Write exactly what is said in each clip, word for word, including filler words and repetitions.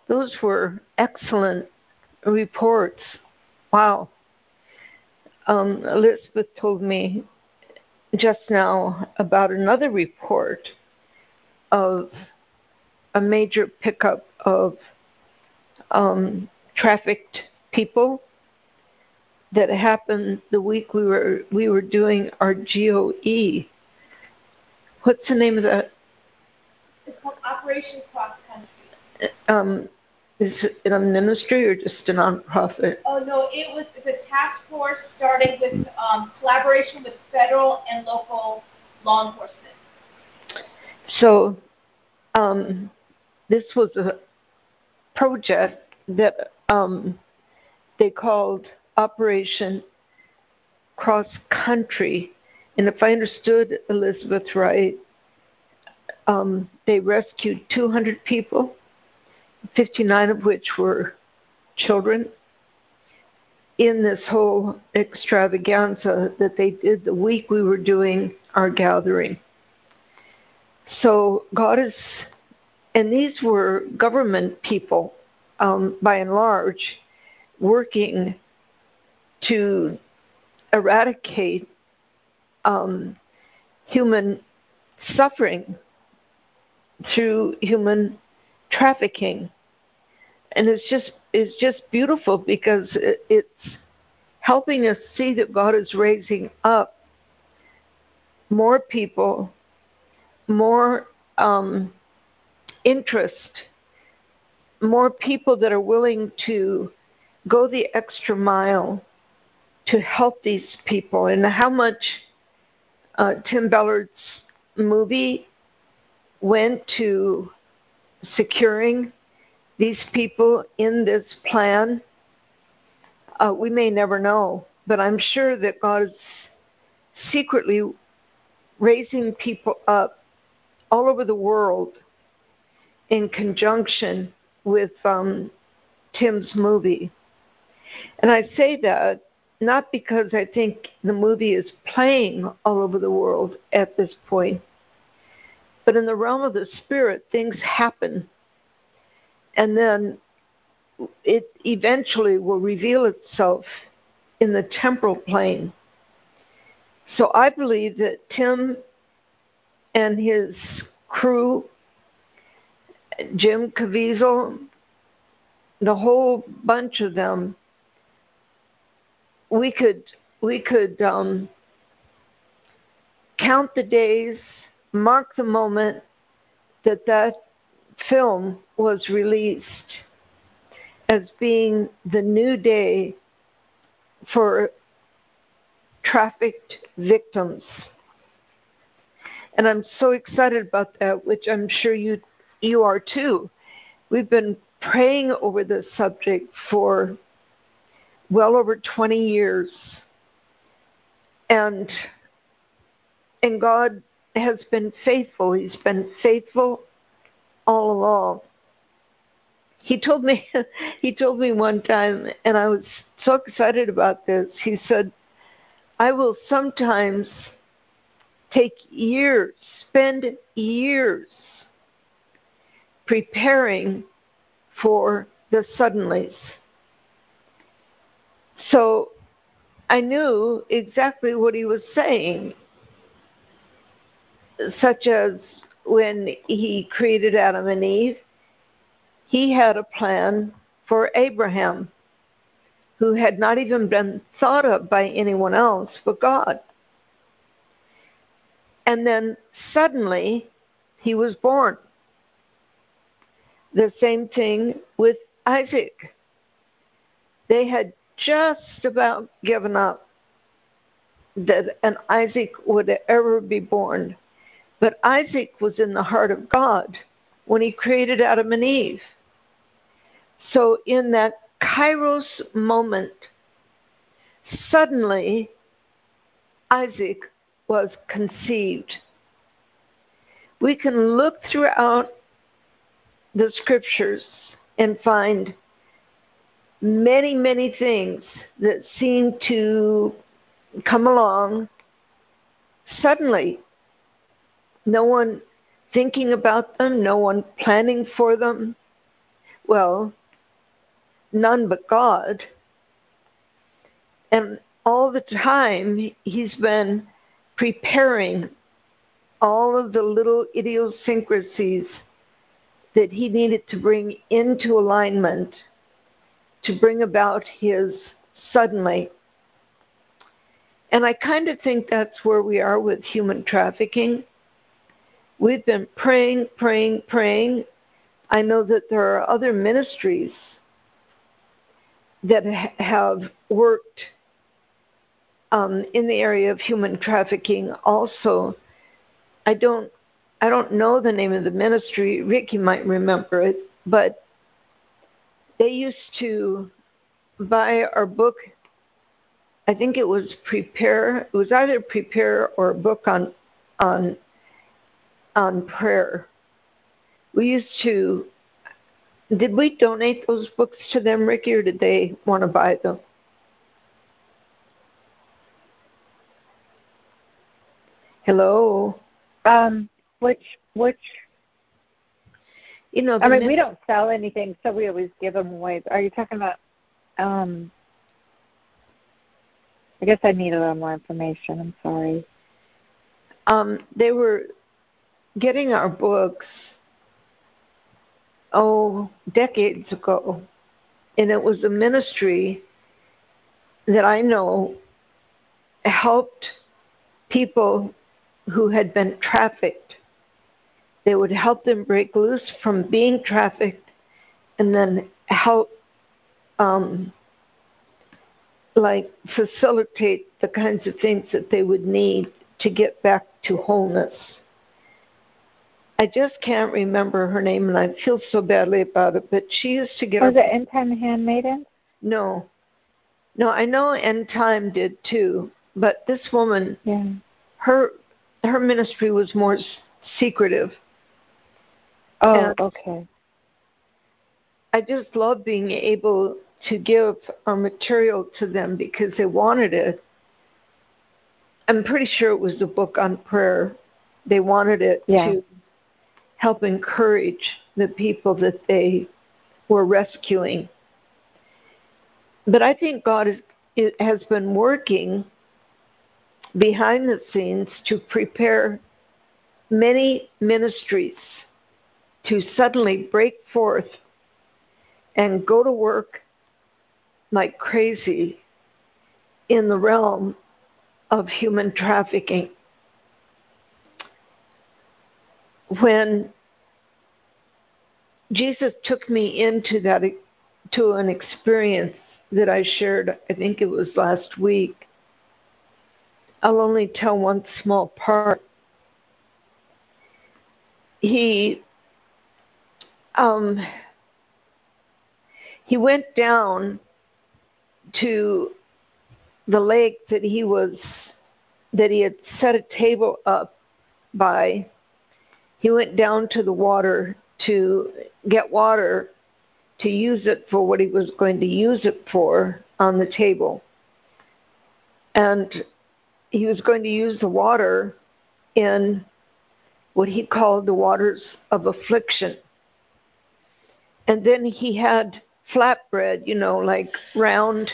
Those were excellent reports. Wow. Um, Elizabeth told me just now about another report of a major pickup of um, trafficked people that happened the week we were we were doing our G O E. What's the name of that? It's called Operation Cross Country. Um, is it a ministry or just a nonprofit? Oh no, it was it's a task force started with um, collaboration with federal and local law enforcement. So um, this was a project that um, they called Operation Cross Country, and if I understood Elizabeth right, um, they rescued two hundred people, fifty-nine of which were children, in this whole extravaganza that they did the week we were doing our gathering. So God is, and these were government people, um, by and large, working to eradicate um, human suffering through human trafficking. And it's just it's just beautiful because it, it's helping us see that God is raising up more people, more um, interest, more people that are willing to go the extra mile to help these people. And how much uh, Tim Ballard's movie went to securing these people in this plan, uh, we may never know. But I'm sure that God is secretly raising people up all over the world in conjunction with um, Tim's movie. And I say that not because I think the movie is playing all over the world at this point, but in the realm of the spirit, things happen. And then it eventually will reveal itself in the temporal plane. So I believe that Tim and his crew, Jim Caviezel, the whole bunch of them, we could we could um, count the days, mark the moment that that film was released as being the new day for trafficked victims. And I'm so excited about that, which I'm sure you you are too. We've been praying over this subject for well over twenty years. And and God has been faithful. He's been faithful all along. He told me he told me one time, and I was so excited about this. He said, I will sometimes take years, spend years preparing for the suddenlies. So I knew exactly what he was saying, such as when he created Adam and Eve, he had a plan for Abraham, who had not even been thought of by anyone else but God. And then suddenly he was born. The same thing with Isaac. They had just about given up that an Isaac would ever be born. But Isaac was in the heart of God when he created Adam and Eve. So in that Kairos moment, suddenly Isaac was conceived. We can look throughout the scriptures and find many, many things that seem to come along suddenly. No one thinking about them, no one planning for them, Well, none but God. And all the time, he's been preparing all of the little idiosyncrasies that he needed to bring into alignment to bring about his suddenly. And I kind of think that's where we are with human trafficking. We've been praying, praying, praying. I know that there are other ministries that ha- have worked um, in the area of human trafficking also. I don't I don't know the name of the ministry. Ricky might remember it, but they used to buy our book. I think it was Prepare. It was either Prepare or a book on on on prayer. We used to. Did we donate those books to them, Ricky, or did they want to buy them? Hello. Um, which which? You know, I mean, min- we don't sell anything, so we always give them away. Are you talking about? Um, I guess I need a little more information. I'm sorry. Um, they were getting our books, oh, decades ago. And it was a ministry that I know helped people who had been trafficked. They would help them break loose from being trafficked and then help um, like facilitate the kinds of things that they would need to get back to wholeness. I just can't remember her name, and I feel so badly about it, but she used to get... Was it End Time Handmaiden? No. No, I know End Time did too, but this woman, yeah. her her ministry was more secretive. Oh, and okay. I just love being able to give our material to them because they wanted it. I'm pretty sure it was a book on prayer. They wanted it yeah. to help encourage the people that they were rescuing. But I think God is, it has been working behind the scenes to prepare many ministries to suddenly break forth and go to work like crazy in the realm of human trafficking. When Jesus took me into that, to an experience that I shared, I think it was last week, I'll only tell one small part. He um, he went down to the lake that he was that he had set a table up by. He went down to the water to get water to use it for what he was going to use it for on the table. And he was going to use the water in what he called the waters of affliction. And then he had flatbread, you know, like round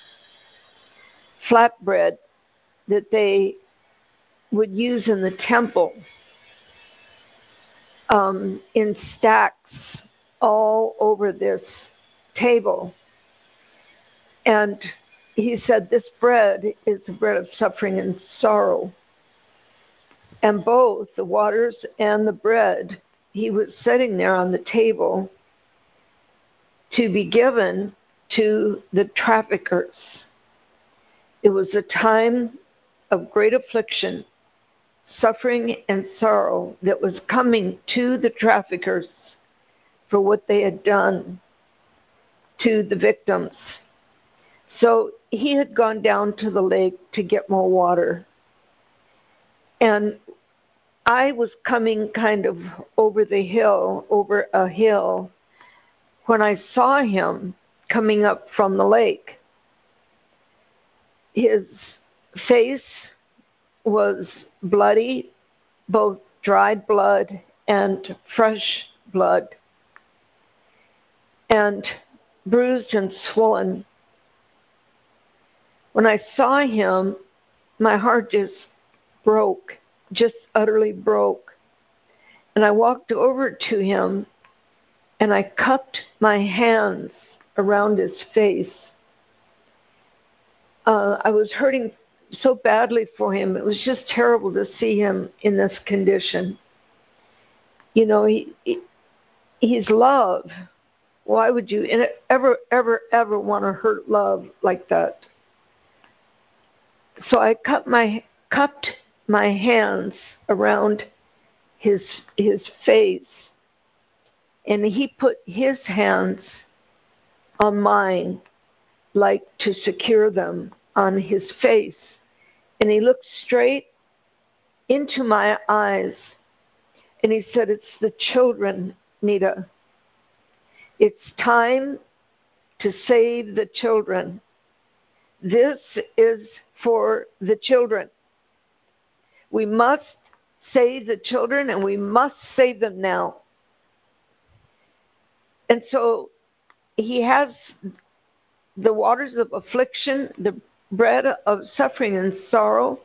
flatbread that they would use in the temple um, in stacks all over this table. And he said, this bread is the bread of suffering and sorrow. And both the waters and the bread, he was sitting there on the table to be given to the traffickers. It was a time of great affliction, suffering, and sorrow that was coming to the traffickers for what they had done to the victims. So he had gone down to the lake to get more water. And I was coming kind of over the hill, over a hill, when I saw him coming up from the lake. His face was bloody, both dried blood and fresh blood. and bruised and swollen. When I saw him, my heart just broke, just utterly broke. And I walked over to him and I cupped my hands around his face. Uh, I was hurting so badly for him. It was just terrible to see him in this condition. You know, he, he he's love. Why would you ever, ever, ever want to hurt love like that? So I cupped my cupped my hands around his his face, and he put his hands on mine, like to secure them on his face. And he looked straight into my eyes, and he said, "It's the children, Nita. It's time to save the children. This is for the children. We must save the children, and we must save them now." And so he has the waters of affliction, the bread of suffering and sorrow,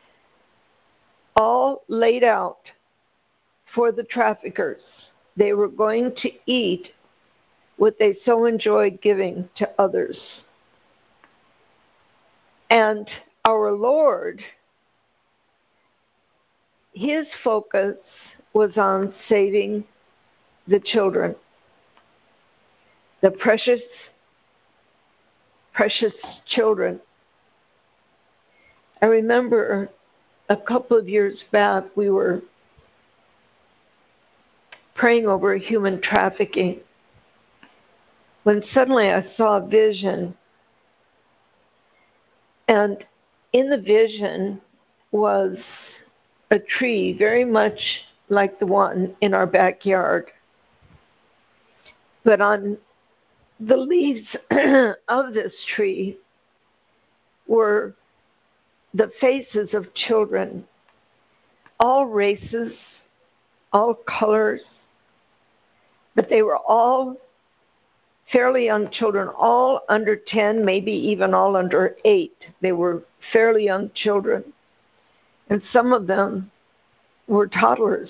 all laid out for the traffickers. They were going to eat what they so enjoyed giving to others. And our Lord, his focus was on saving the children, the precious, precious children. I remember a couple of years back, we were praying over human trafficking, when suddenly I saw a vision. And in the vision was a tree very much like the one in our backyard. But on the leaves of this tree were the faces of children, all races, all colors, but they were all fairly young children, all under ten, maybe even all under eight. They were fairly young children. And some of them were toddlers.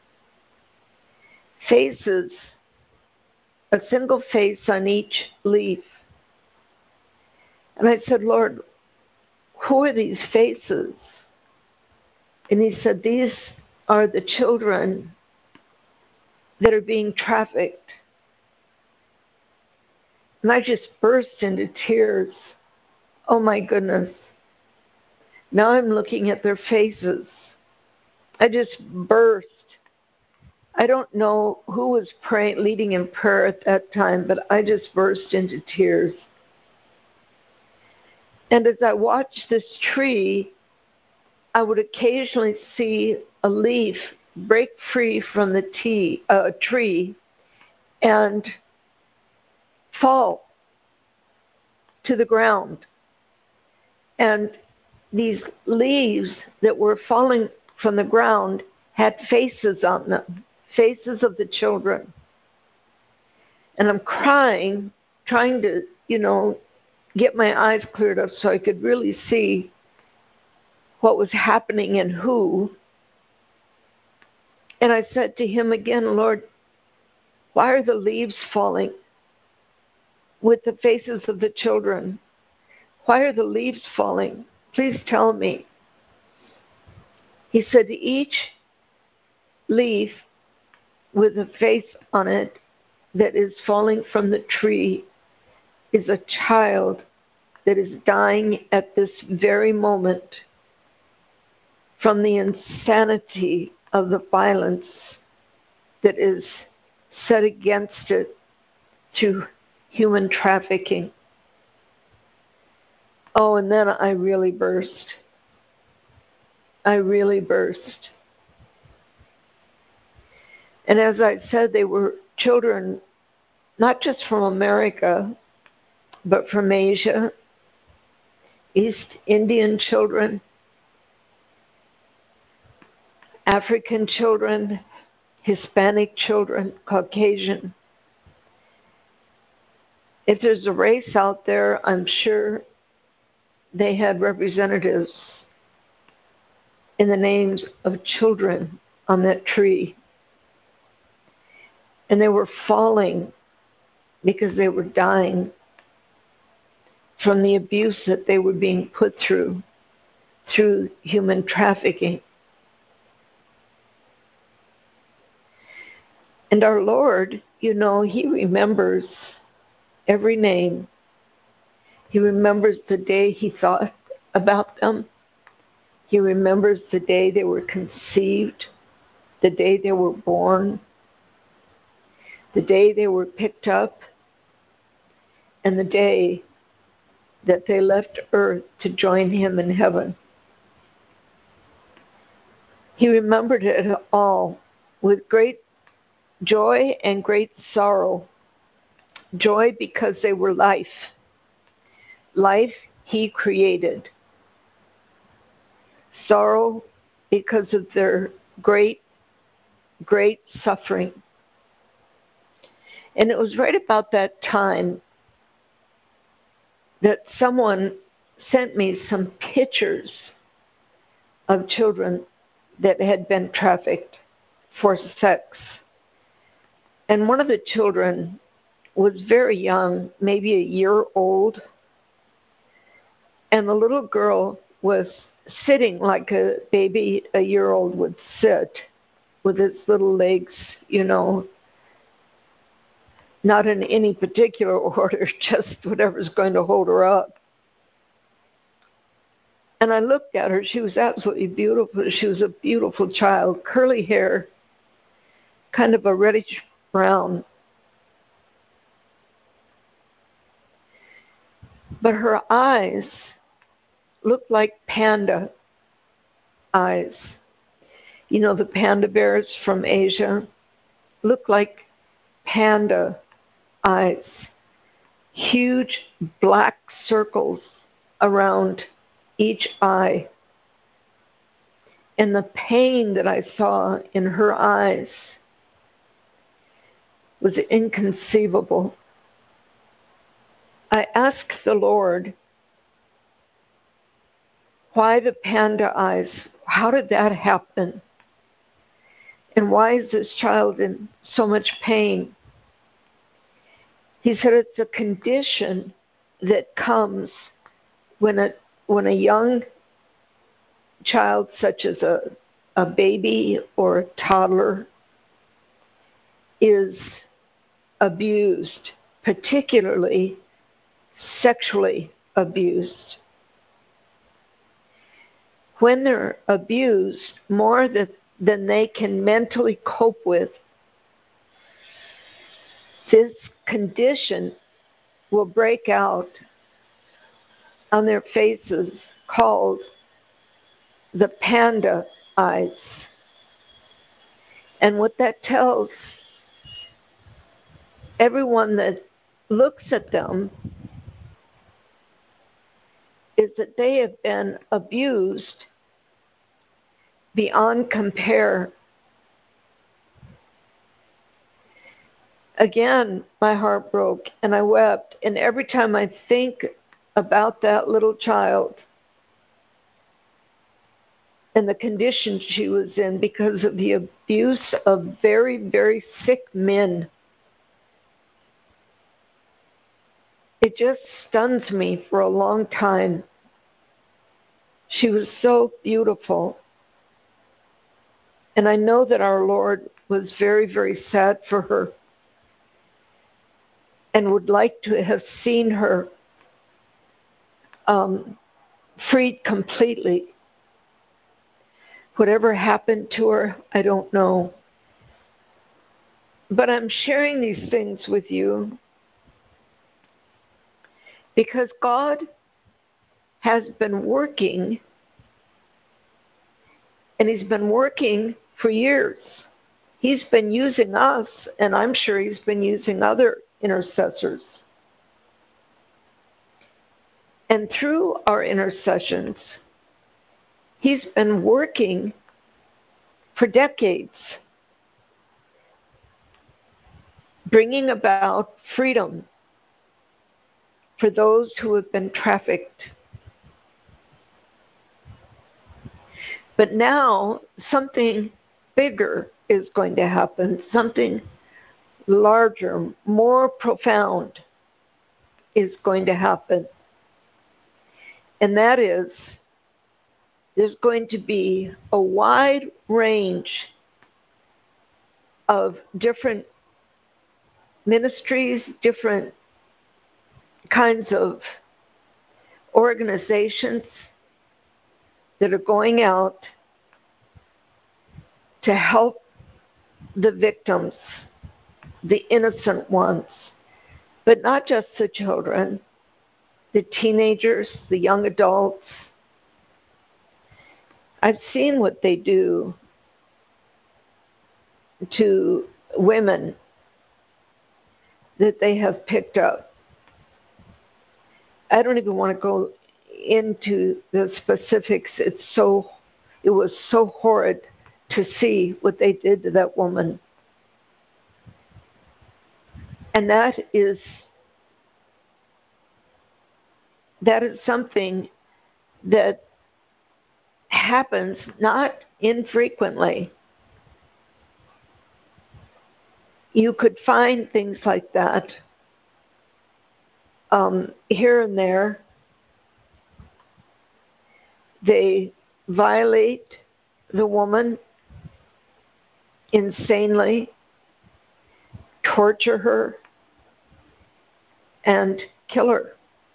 Faces, a single face on each leaf. And I said, "Lord, who are these faces?" And he said, "These are the children that are being trafficked." And I just burst into tears. Oh my goodness. Now I'm looking at their faces. I just burst. I don't know who was praying, leading in prayer at that time, but I just burst into tears. And as I watched this tree, I would occasionally see a leaf break free from the tea, uh, tree and fall to the ground. And these leaves that were falling from the ground had faces on them, faces of the children. And I'm crying, trying to, you know, get my eyes cleared up so I could really see what was happening and who. And I said to him again, "Lord, why are the leaves falling with the faces of the children? Why are the leaves falling? Please tell me." He said, "Each leaf with a face on it that is falling from the tree is a child that is dying at this very moment from the insanity of the violence that is set against it through human trafficking." Oh, and then I really burst. I really burst. And as I said, they were children, not just from America, but from Asia, East Indian children, African children, Hispanic children, Caucasian. If there's a race out there, I'm sure they had representatives in the names of children on that tree. And they were falling because they were dying from the abuse that they were being put through, through human trafficking. And our Lord, you know, He remembers every name. He remembers the day He thought about them. He remembers the day they were conceived, the day they were born, the day they were picked up, and the day that they left earth to join Him in heaven. He remembered it all with great joy and great sorrow. Joy because they were life. Life He created. Sorrow because of their great, great suffering. And it was right about that time that someone sent me some pictures of children that had been trafficked for sex. And one of the children was very young, maybe a year old. And the little girl was sitting like a baby a year old would sit, with its little legs, you know, not in any particular order, just whatever's going to hold her up. And I looked at her. She was absolutely beautiful. She was a beautiful child, curly hair, kind of a reddish brown. But her eyes looked like panda eyes. You know, the panda bears from Asia looked like panda eyes. Huge black circles around each eye. And the pain that I saw in her eyes was inconceivable. I asked the Lord, why the panda eyes? How did that happen? And why is this child in so much pain? He said it's a condition that comes when a when a young child, such as a, a baby or a toddler, is abused, particularly sexually abused. When they're abused more than, than they can mentally cope with, this condition will break out on their faces called the panda eyes. And what that tells everyone that looks at them is that they have been abused beyond compare. Again, my heart broke and I wept. And every time I think about that little child and the condition she was in because of the abuse of very, very sick men, it just stuns me for a long time. She was so beautiful. And I know that our Lord was very, very sad for her and would like to have seen her um, freed completely. Whatever happened to her, I don't know. But I'm sharing these things with you because God has been working, and He's been working for years. He's been using us, and I'm sure He's been using other intercessors. And through our intercessions, He's been working for decades, bringing about freedom for those who have been trafficked. But now something bigger is going to happen, something larger, more profound is going to happen. And that is, there's going to be a wide range of different ministries, different kinds of organizations that are going out to help the victims, the innocent ones, but not just the children, the teenagers, the young adults. I've seen what they do to women that they have picked up. I don't even want to go into the specifics. It's so, it was so horrid to see what they did to that woman. And that is, that is something that happens not infrequently. You could find things like that um, here and there. They violate the woman insanely, torture her, and kill her.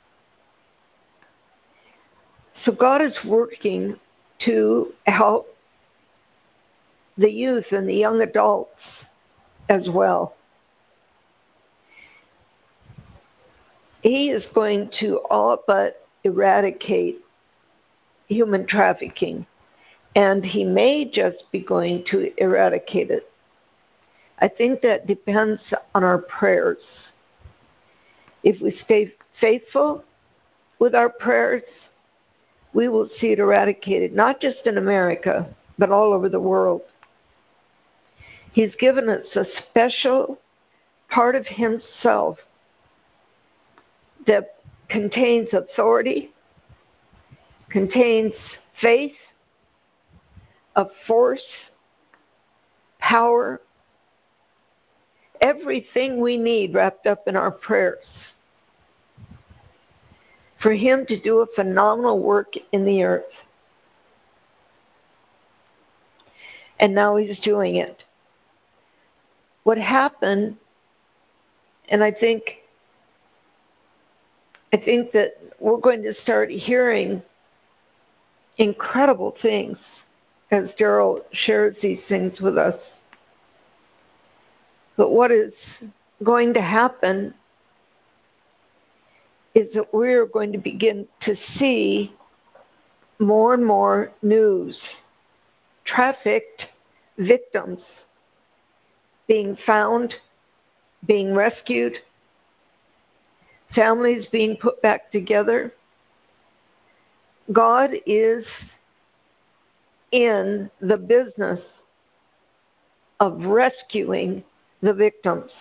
So God is working to help the youth and the young adults as well. He is going to all but eradicate human trafficking, and he may just be going to eradicate it. I think that depends on our prayers. If we stay faithful with our prayers, we will see it eradicated, not just in America, but all over the world. He's given us a special part of himself that contains authority, contains faith, a force, power, everything we need wrapped up in our prayers for him to do a phenomenal work in the earth. And now he's doing it. What happened, and I think I think that we're going to start hearing incredible things as Daryl shares these things with us. But what is going to happen is that we're going to begin to see more and more news, trafficked victims being found, being rescued, families being put back together. God is in the business of rescuing the victims.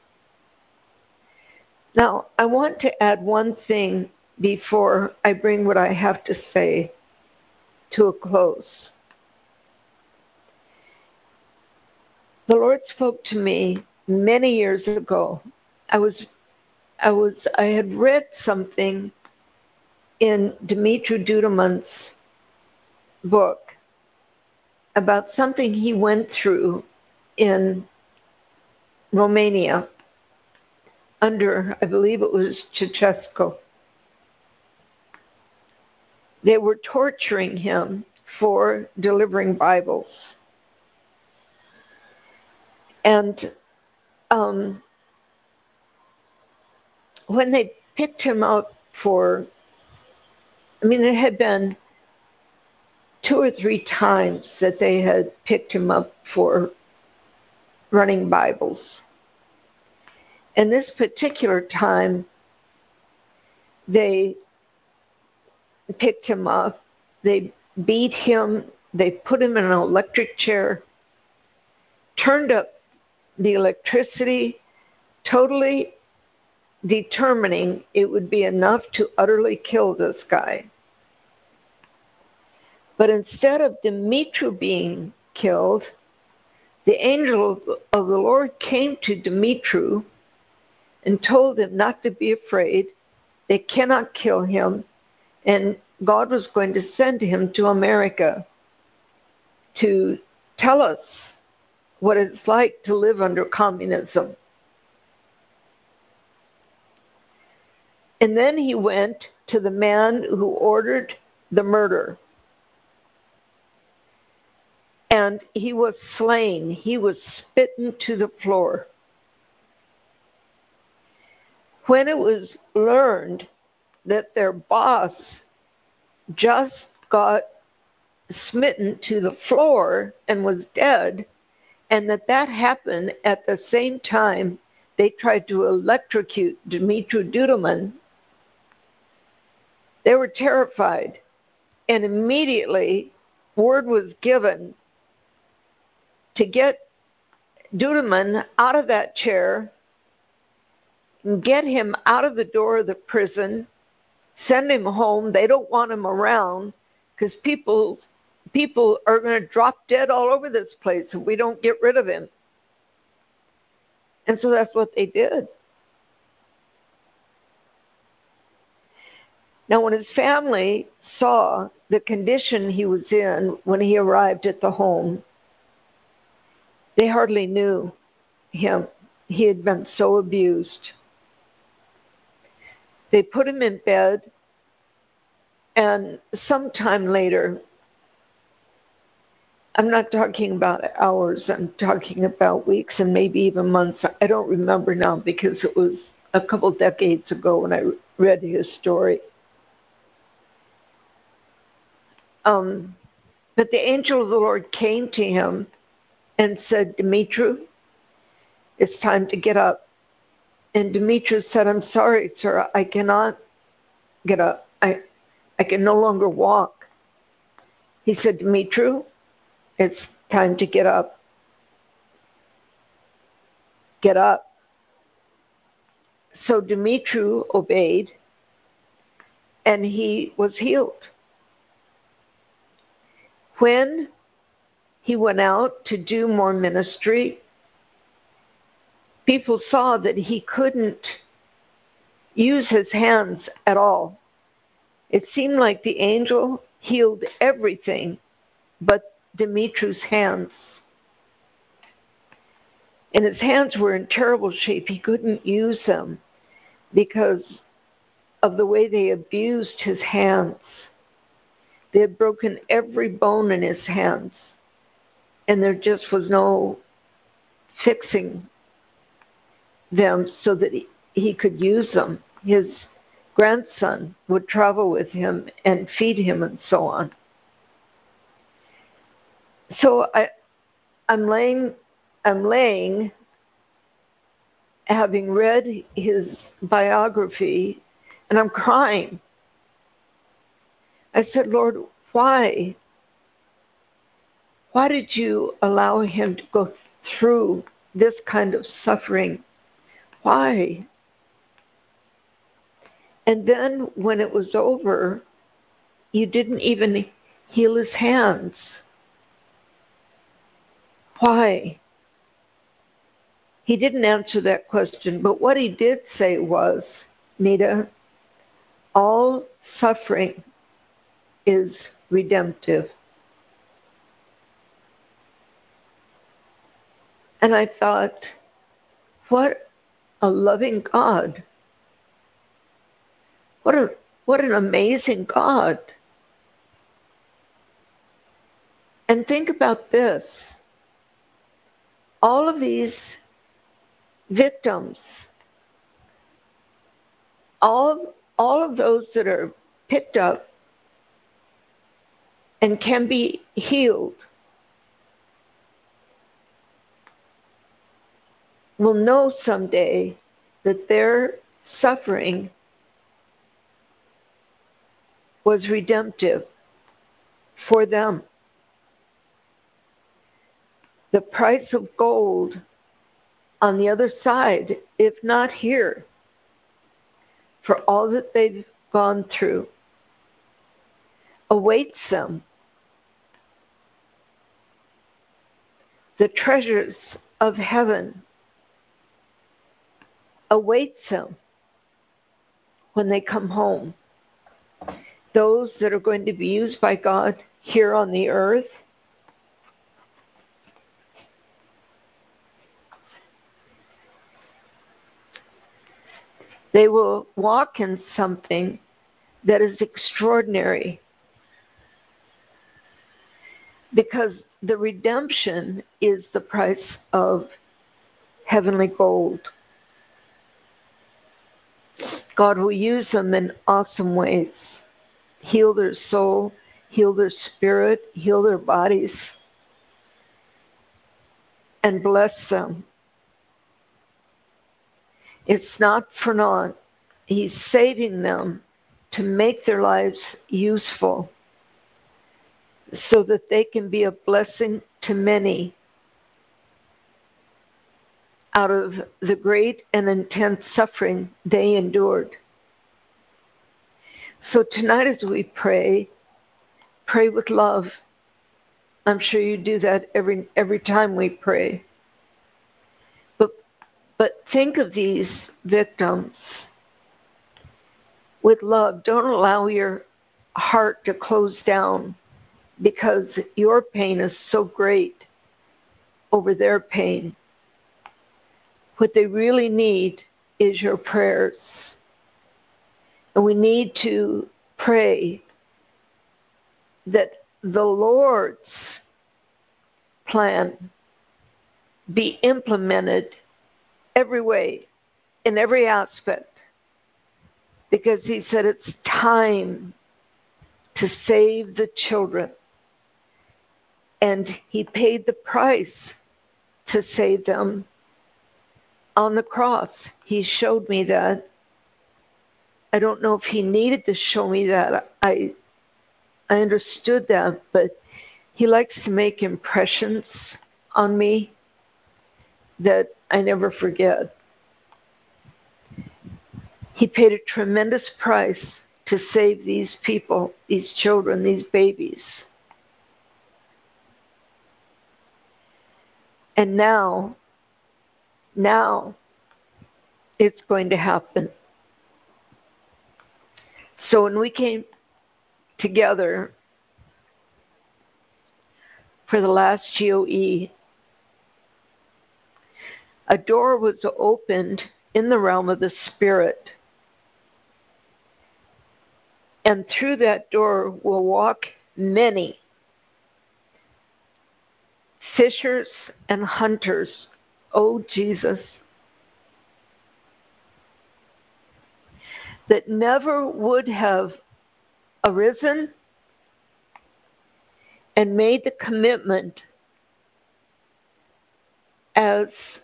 Now, I want to add one thing before I bring what I have to say to a close. The Lord spoke to me many years ago. I was, I was, I had read something in Dumitru Duduman's book about something he went through in Romania under, I believe it was Ceausescu. They were torturing him for delivering Bibles. And um, when they picked him up for, I mean, it had been two or three times that they had picked him up for running Bibles. And this particular time, they picked him up, they beat him, they put him in an electric chair, turned up the electricity, totally determining it would be enough to utterly kill this guy. But instead of Dumitru being killed, the angel of the Lord came to Dumitru and told him not to be afraid. They cannot kill him. And God was going to send him to America to tell us what it's like to live under communism. And then he went to the man who ordered the murder. And he was slain. He was spitting to the floor. When it was learned that their boss just got smitten to the floor and was dead, and that that happened at the same time they tried to electrocute Dumitru Duduman, they were terrified. And immediately word was given to get Duduman out of that chair and get him out of the door of the prison, send him home. They don't want him around because people people are going to drop dead all over this place if we don't get rid of him. And so that's what they did. Now, when his family saw the condition he was in when he arrived at the home, they hardly knew him. He had been so abused. They put him in bed, and sometime later, I'm not talking about hours, I'm talking about weeks and maybe even months. I don't remember now because it was a couple decades ago when I read his story. Um, but the angel of the Lord came to him and said, Dumitru, it's time to get up. And Dumitru said, I'm sorry, sir, I cannot get up. I, I can no longer walk. He said, Dumitru, it's time to get up. Get up. So Dumitru obeyed, and he was healed. When he went out to do more ministry, people saw that he couldn't use his hands at all. It seemed like the angel healed everything but Dumitru's hands. And his hands were in terrible shape. He couldn't use them because of the way they abused his hands. They had broken every bone in his hands, and there just was no fixing them so that he, he could use them. His grandson would travel with him and feed him and so on. So I, I'm laying, I'm laying, having read his biography, and I'm crying. I said, Lord, why? Why did you allow him to go through this kind of suffering? Why? And then when it was over, you didn't even heal his hands. Why? He didn't answer that question, but what he did say was, Nita, all suffering is redemptive. And I thought, what a loving God. What a what an amazing God. And think about this. All of these victims, all, all of those that are picked up and can be healed will know someday that their suffering was redemptive for them. The price of gold on the other side, if not here, for all that they've gone through awaits them. The treasures of heaven awaits them when they come home. Those that are going to be used by God here on the earth, they will walk in something that is extraordinary, because the redemption is the price of heavenly gold. God will use them in awesome ways. Heal their soul, heal their spirit, heal their bodies, and bless them. It's not for naught. He's saving them to make their lives useful so that they can be a blessing to many out of the great and intense suffering they endured. So tonight as we pray, pray with love. I'm sure you do that every every time we pray. But but think of these victims with love. Don't allow your heart to close down because your pain is so great over their pain. What they really need is your prayers. And we need to pray that the Lord's plan be implemented every way, in every aspect, because he said it's time to save the children. And he paid the price to save them on the cross. He showed me that. I don't know if he needed to show me that. I I understood that, but he likes to make impressions on me that I never forget. He paid a tremendous price to save these people, these children, these babies. And now, now, it's going to happen. So when we came together for the last G O E, a door was opened in the realm of the Spirit. And through that door will walk many fishers and hunters. Oh, Jesus. That never would have arisen and made the commitment as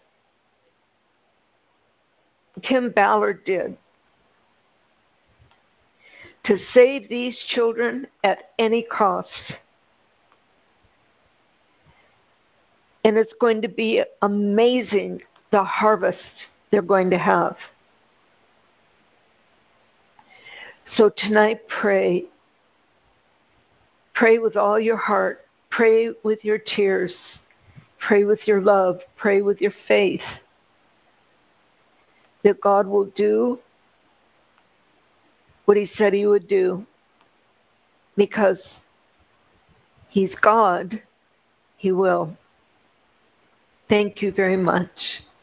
Tim Ballard did to save these children at any cost. And it's going to be amazing, the harvest they're going to have. So tonight, pray. Pray with all your heart. Pray with your tears. Pray with your love. Pray with your faith that God will do what he said he would do. Because he's God, he will. Thank you very much.